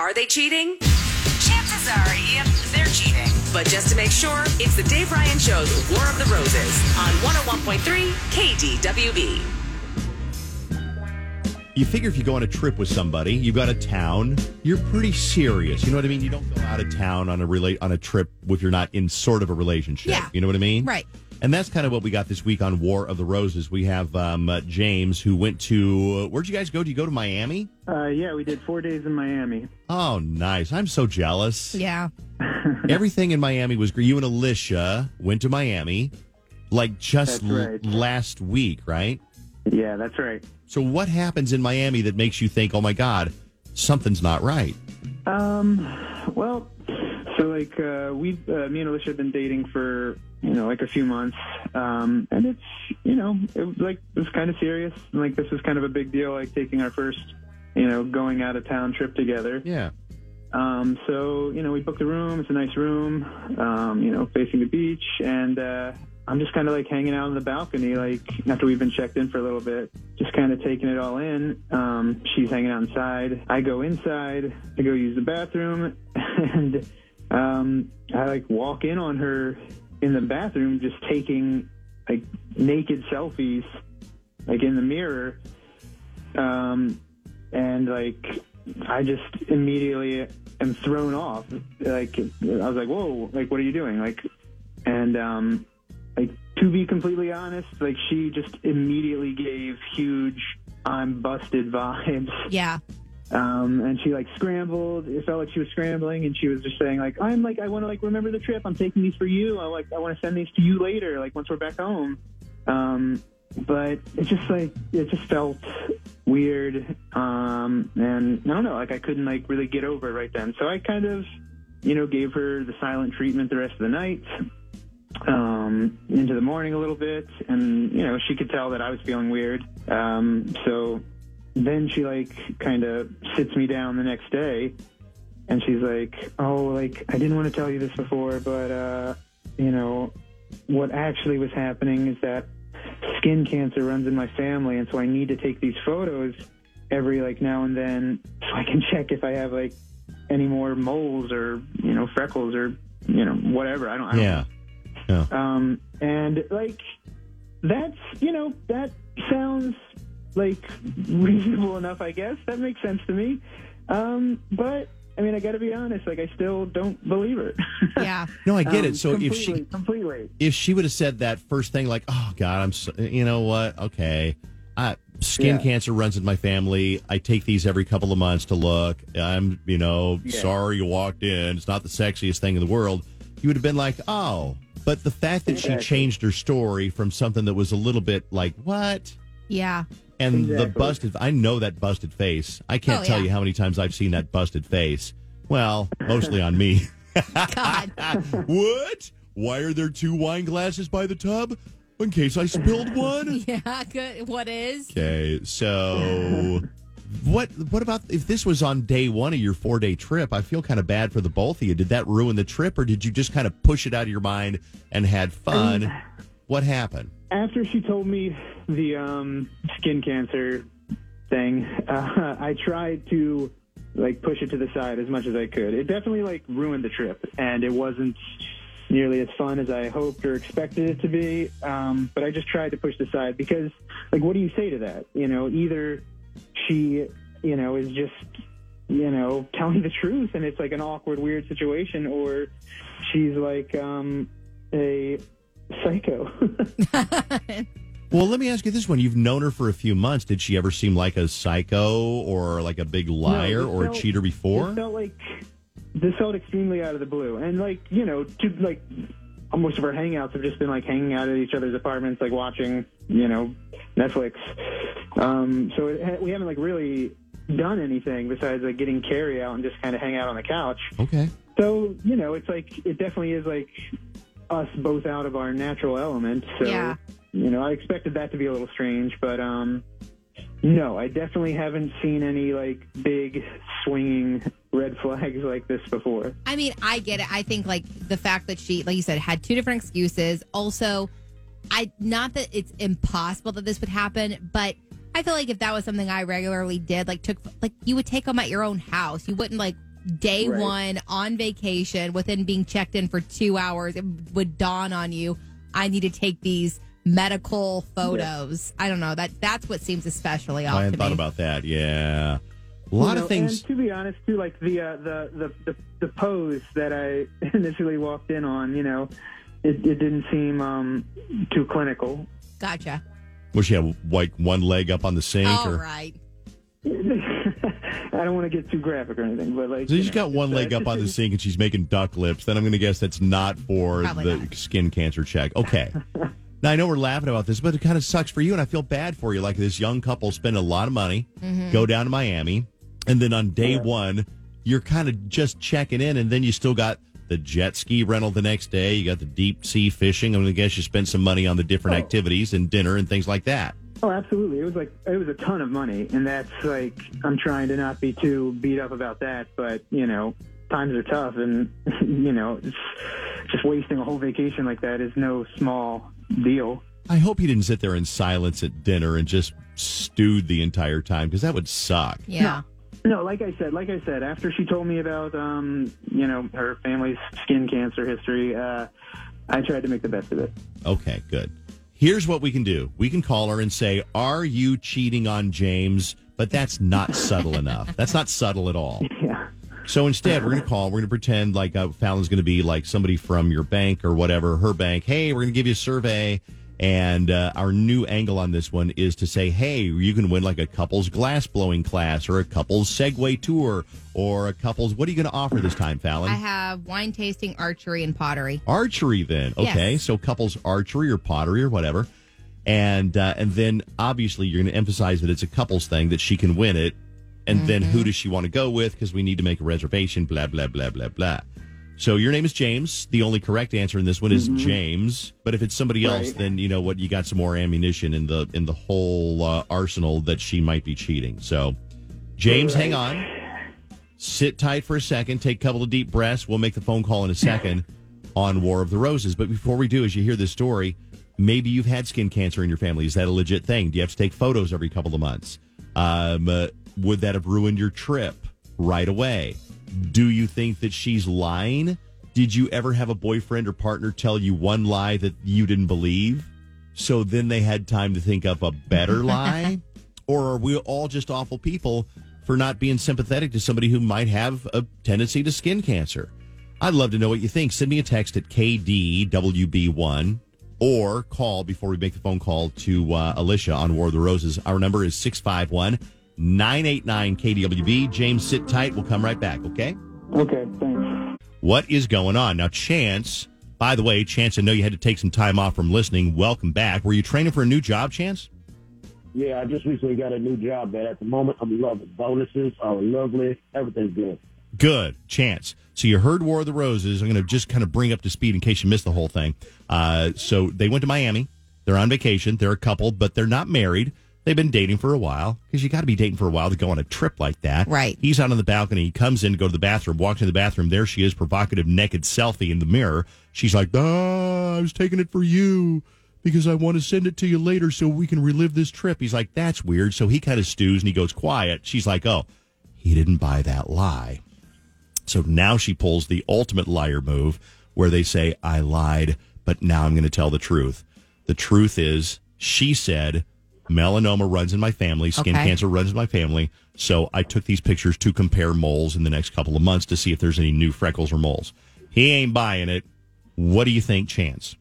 Are they cheating? Chances are, yep, they're cheating. But just to make sure, it's the Dave Ryan Show's War of the Roses on 101.3 KDWB. You figure if you go on a trip with somebody, you got a town, you're pretty serious. You know what I mean? You don't go out of town on a trip if you're not in sort of a relationship. Yeah. You know what I mean? Right. And that's kind of what we got this week on War of the Roses. We have James, who went to, where'd you guys go? Did you go to Miami? Yeah, we did 4 days in Miami. Oh, nice. I'm so jealous. Yeah. Everything in Miami was great. You and Alicia went to Miami like just That's right. last week, right? Yeah, that's right. So what happens in Miami that makes you think, oh, my God, something's not right? Well, so like me and Alicia have been dating for like a few months, and it's it was kind of serious. And, like, this was kind of a big deal, like taking our first going out of town trip together. Yeah. So we booked a room. It's a nice room, facing the beach, and I'm just kind of like hanging out on the balcony, like after we've been checked in for a little bit, just kind of taking it all in. She's hanging out inside. I go inside. I go use the bathroom, and I like walk in on her in the bathroom, just taking like naked selfies, like in the mirror, and like I just immediately am thrown off. Like I was like, "Whoa! Like, what are you doing?" Like, and like, to be completely honest, like, she just immediately gave huge "I'm busted" vibes. Yeah. And she like scrambled. It felt like she was scrambling, and she was just saying like, I want to like remember the trip. I'm taking these for you. I want to send these to you later, like once we're back home. But it just felt weird. And I don't know, like I couldn't like really get over it right then. So I kind of, gave her the silent treatment the rest of the night. Into the morning a little bit, and she could tell that I was feeling weird. So then she like kind of sits me down the next day, and she's like, "Oh, like I didn't want to tell you this before, but what actually was happening is that skin cancer runs in my family, and so I need to take these photos every like now and then so I can check if I have like any more moles or freckles or whatever. I don't know." Yeah. And like, that's, that sounds like reasonable enough, I guess. That makes sense to me. But I mean, I got to be honest, like, I still don't believe her. Yeah. No, I get it. So completely. if she would have said that first thing, like, oh God, I'm so, you know what? Okay. Skin cancer runs in my family. I take these every couple of months to look. I'm, sorry you walked in. It's not the sexiest thing in the world. You would have been like, oh. But the fact that she changed her story from something that was a little bit like, what? Yeah. And I know that busted face. I can't tell you how many times I've seen that busted face. Well, mostly on me. God. What? Why are there 2 wine glasses by the tub? In case I spilled one? Yeah, good. What is? Okay, so what about if this was on day 1 of your 4-day trip? I feel kind of bad for the both of you. Did that ruin the trip, or did you just kind of push it out of your mind and had fun? What happened? After she told me the skin cancer thing, I tried to like push it to the side as much as I could. It definitely like ruined the trip, and it wasn't nearly as fun as I hoped or expected it to be. But I just tried to push it aside because, like, what do you say to that? Either she, is just, telling the truth and it's like an awkward, weird situation, or she's like a psycho. Well, let me ask you this one. You've known her for a few months. Did she ever seem like a psycho or like a big liar or a cheater before? This felt extremely out of the blue. And most of our hangouts have just been like hanging out at each other's apartments, like watching, Netflix. So we haven't like really done anything besides like getting Carrie out and just kind of hang out on the couch. Okay. So, it's like, it definitely is like us both out of our natural element. So, yeah. I expected that to be a little strange, but no, I definitely haven't seen any like big swinging red flags like this before. I mean, I get it. I think like the fact that she, like you said, had 2 different excuses. Also, not that it's impossible that this would happen, but I feel like if that was something I regularly did, like you would take them at your own house. You wouldn't like day one on vacation, within being checked in for 2 hours, it would dawn on you, I need to take these medical photos. I don't know. That's what seems especially off to me. I hadn't thought about that. Yeah. A lot of things. And to be honest, too, like the pose that I initially walked in on, it didn't seem too clinical. Gotcha. Was she have like one leg up on the sink? All right. I don't want to get too graphic or anything, but like... So she's got one leg up on the sink and she's making duck lips. Then I'm going to guess that's not for skin cancer check. Okay. Now, I know we're laughing about this, but it kind of sucks for you, and I feel bad for you. Like this young couple spend a lot of money, go down to Miami, and then on day one, you're kind of just checking in, and then you still got the jet ski rental the next day. You got the deep sea fishing. I'm going to guess you spent some money on the different activities and dinner and things like that. Oh, absolutely. It was a ton of money, and that's like, I'm trying to not be too beat up about that, but, times are tough, and, just wasting a whole vacation like that is no small deal. I hope you didn't sit there in silence at dinner and just stewed the entire time, because that would suck. Yeah. No, like I said, after she told me about, her family's skin cancer history, I tried to make the best of it. Okay, good. Here's what we can do. We can call her and say, are you cheating on James? But that's not subtle enough. That's not subtle at all. Yeah. So instead, we're going to call. We're going to pretend like Fallon's going to be like somebody from your bank or whatever, her bank. Hey, we're going to give you a survey. And our new angle on this one is to say, hey, you can win like a couple's glass blowing class or a couple's Segway tour or a couple's. What are you going to offer this time, Fallon? I have wine tasting, archery, and pottery. Archery, then. Okay. Yes. So couple's archery or pottery or whatever. And then obviously you're going to emphasize that it's a couple's thing, that she can win it. And then who does she want to go with? Because we need to make a reservation, blah, blah, blah, blah, blah. So your name is James. The only correct answer in this one is James. But if it's somebody else, then you know what, you got some more ammunition in the whole arsenal that she might be cheating. So, James, hang on. Sit tight for a second. Take a couple of deep breaths. We'll make the phone call in a second on War of the Roses. But before we do, as you hear this story, maybe you've had skin cancer in your family. Is that a legit thing? Do you have to take photos every couple of months? Would that have ruined your trip right away? Do you think that she's lying? Did you ever have a boyfriend or partner tell you one lie that you didn't believe? So then they had time to think of a better lie? Or are we all just awful people for not being sympathetic to somebody who might have a tendency to skin cancer? I'd love to know what you think. Send me a text at KDWB1 or call before we make the phone call to Alicia on War of the Roses. Our number is 651-989-KDWB. James, sit tight. We'll come right back, okay? Okay, thanks. What is going on? Now, Chance, by the way, Chance, I know you had to take some time off from listening. Welcome back. Were you training for a new job, Chance? Yeah, I just recently got a new job, but at the moment, I'm loving bonuses. Are lovely. Everything's good. Good, Chance. So you heard War of the Roses. I'm going to just kind of bring up to speed in case you missed the whole thing. So they went to Miami. They're on vacation. They're a couple, but they're not married. They've been dating for a while, because you got to be dating for a while to go on a trip like that. Right. He's out on the balcony. He comes in to go to the bathroom, walks in the bathroom. There she is, provocative, naked selfie in the mirror. She's like, I was taking it for you because I want to send it to you later so we can relive this trip. He's like, that's weird. So he kind of stews and he goes quiet. She's like, oh, he didn't buy that lie. So now she pulls the ultimate liar move where they say, I lied, but now I'm going to tell the truth. The truth is, she said, melanoma runs in my family, skin cancer runs in my family, so I took these pictures to compare moles in the next couple of months to see if there's any new freckles or moles. He ain't buying it. What do you think, Chance?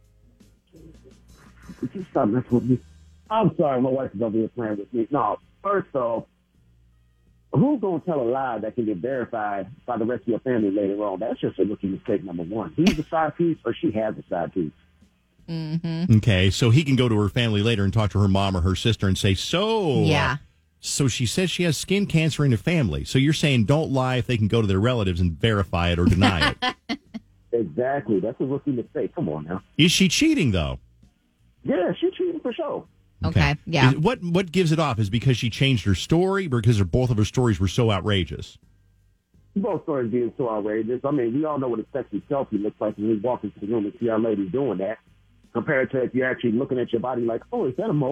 Could you stop messing with me? I'm sorry, my wife is over here playing with me. No, first off, who's going to tell a lie that can get verified by the rest of your family later on? That's just a rookie mistake, number one. He's a side piece or she has a side piece. Mm-hmm. Okay, so he can go to her family later and talk to her mom or her sister and say, so she says she has skin cancer in her family. So you're saying don't lie if they can go to their relatives and verify it or deny it. Exactly. That's a rookie mistake. Come on now. Is she cheating, though? Yeah, she's cheating for sure. Okay, yeah. What gives it off? Is because she changed her story, because both of her stories were so outrageous? Both stories being so outrageous. I mean, we all know what a sexy selfie looks like when we walk into the room and see our lady doing that, compared to if you're actually looking at your body like, oh, is that a mole?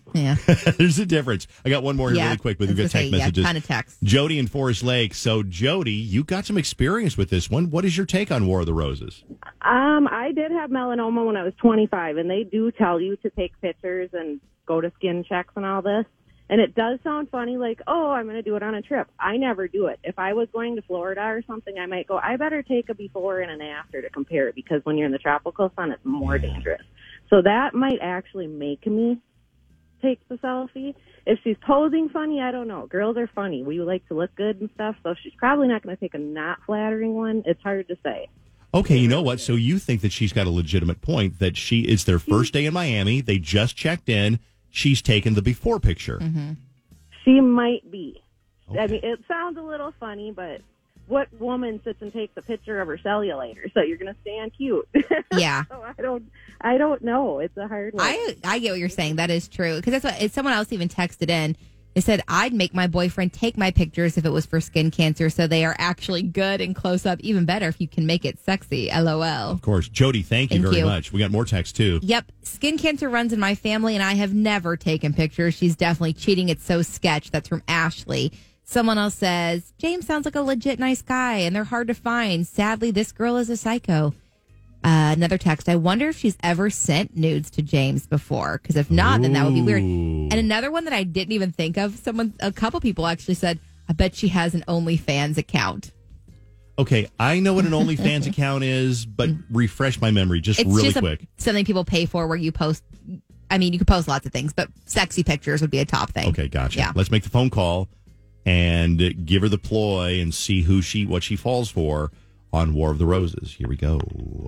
Yeah. There's a difference. I got one more here really quick, but we've got text messages. Yeah, ton of text. Jody in Forest Lake. So, Jody, you got some experience with this one. What is your take on War of the Roses? I did have melanoma when I was 25, and they do tell you to take pictures and go to skin checks and all this. And it does sound funny, like, oh, I'm going to do it on a trip. I never do it. If I was going to Florida or something, I might go, I better take a before and an after to compare it, because when you're in the tropical sun, it's more dangerous. So that might actually make me take the selfie. If she's posing funny, I don't know. Girls are funny. We like to look good and stuff, so she's probably not going to take a not flattering one. It's hard to say. Okay, you know what? So you think that she's got a legitimate point, that it's their first day in Miami. They just checked in. She's taken the before picture. Mm-hmm. She might be. Okay. I mean, it sounds a little funny, but what woman sits and takes a picture of her cellulator so you're going to stand cute? Yeah. So I don't know. It's a hard one. I get what you're saying. That is true. Because that's what someone else even texted in. They said, I'd make my boyfriend take my pictures if it was for skin cancer, so they are actually good and close up. Even better if you can make it sexy. LOL. Of course. Jody, thank you very much. We got more text, too. Yep. Skin cancer runs in my family, and I have never taken pictures. She's definitely cheating. It's so sketch. That's from Ashley. Someone else says, James sounds like a legit nice guy, and they're hard to find. Sadly, this girl is a psycho. Another text. I wonder if she's ever sent nudes to James before, because if not, then that would be weird. And another one that I didn't even think of, a couple people actually said, I bet she has an OnlyFans account. Okay, I know what an OnlyFans account is, but refresh my memory It's really just quick. Something people pay for where you post, I mean, you can post lots of things, but sexy pictures would be a top thing. Okay, gotcha. Yeah. Let's make the phone call and give her the ploy and see what she falls for on War of the Roses. Here we go.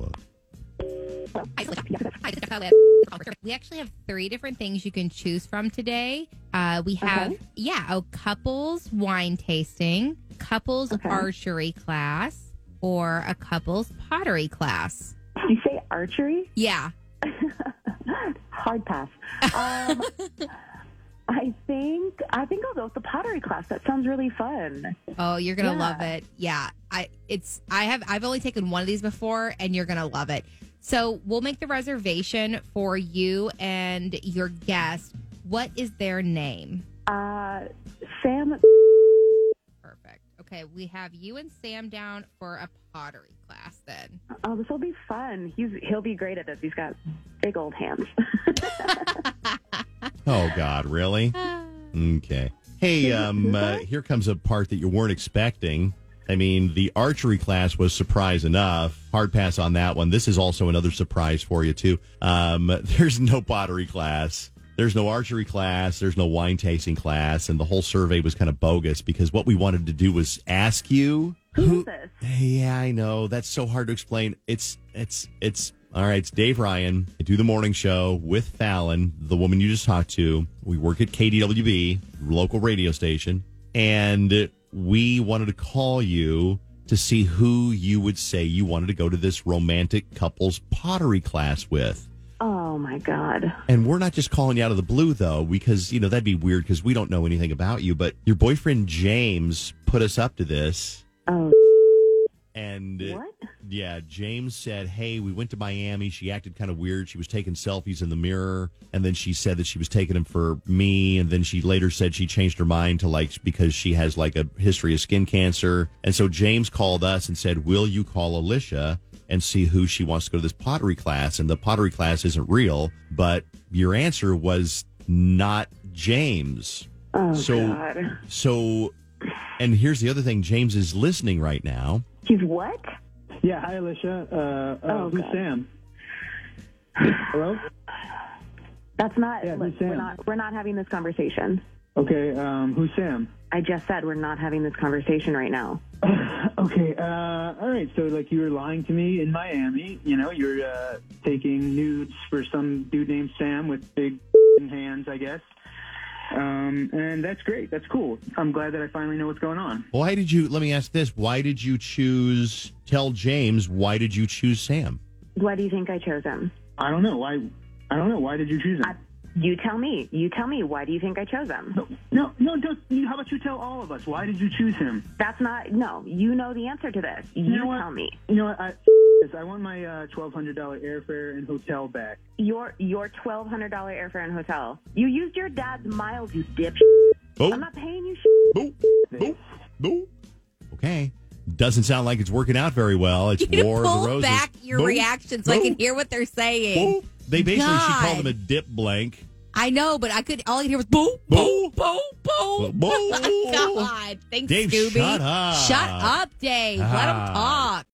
We actually have 3 different things you can choose from today. We have, a couples wine tasting, couples archery class, or a couples pottery class. Did you say archery? Yeah. Hard pass. I think I'll go with the pottery class. That sounds really fun. Oh, you're gonna love it. Yeah, I've only taken one of these before, and you're gonna love it. So we'll make the reservation for you and your guest. What is their name? Sam. Perfect. Okay, we have you and Sam down for a pottery class then. Oh, this will be fun. He'll be great at this. He's got big old hands. Oh, God, really? Okay. Hey, here comes a part that you weren't expecting. I mean, the archery class was surprise enough. Hard pass on that one. This is also another surprise for you, too. There's no pottery class. There's no archery class. There's no wine tasting class. And the whole survey was kind of bogus because what we wanted to do was ask you. Who is this? Yeah, I know. That's so hard to explain. It's all right. It's Dave Ryan. I do the morning show with Fallon, the woman you just talked to. We work at KDWB, local radio station. And we wanted to call you to see who you would say you wanted to go to this romantic couples pottery class with. Oh, my God. And we're not just calling you out of the blue, though, because, that'd be weird because we don't know anything about you. But your boyfriend, James, put us up to this. Oh, and what? Yeah, James said, hey, we went to Miami. She acted kind of weird. She was taking selfies in the mirror. And then she said that she was taking them for me. And then she later said she changed her mind to because she has a history of skin cancer. And so James called us and said, will you call Alicia and see who she wants to go to this pottery class? And the pottery class isn't real, but your answer was not James. Oh, God. So, and here's the other thing. James is listening right now. He's what? Yeah, hi, Alicia. Who's God. Sam? Hello? That's not. Yeah, who's look, Sam? we're not having this conversation. Okay, who's Sam? I just said we're not having this conversation right now. Okay, all right. So, you were lying to me in Miami. You're taking nudes for some dude named Sam with big hands, I guess. And that's great. That's cool. I'm glad that I finally know what's going on. Let me ask this. Why did you tell James, why did you choose Sam? Why do you think I chose him? I don't know. Why did you choose him? You tell me. Why do you think I chose him? No, don't. How about you tell all of us? Why did you choose him? That's not. No, you know the answer to this. You know what? tell me. You know what? I want my $1,200 airfare and hotel back. Your $1,200 airfare and hotel. You used your dad's miles, you dipshit. Oh. I'm not paying you Boop, boop, boop. Okay. Doesn't sound like it's working out very well. It's You War of the pull Roses. back your Boop, reaction so I can boop, hear what they're saying. boop. They basically, she called God. him a dip blank. I know, but all I could hear was boom, boom, boom, boom. Boom. Oh, God. Thanks, Dave, Scooby. shut up. Shut up, Dave. Let him talk.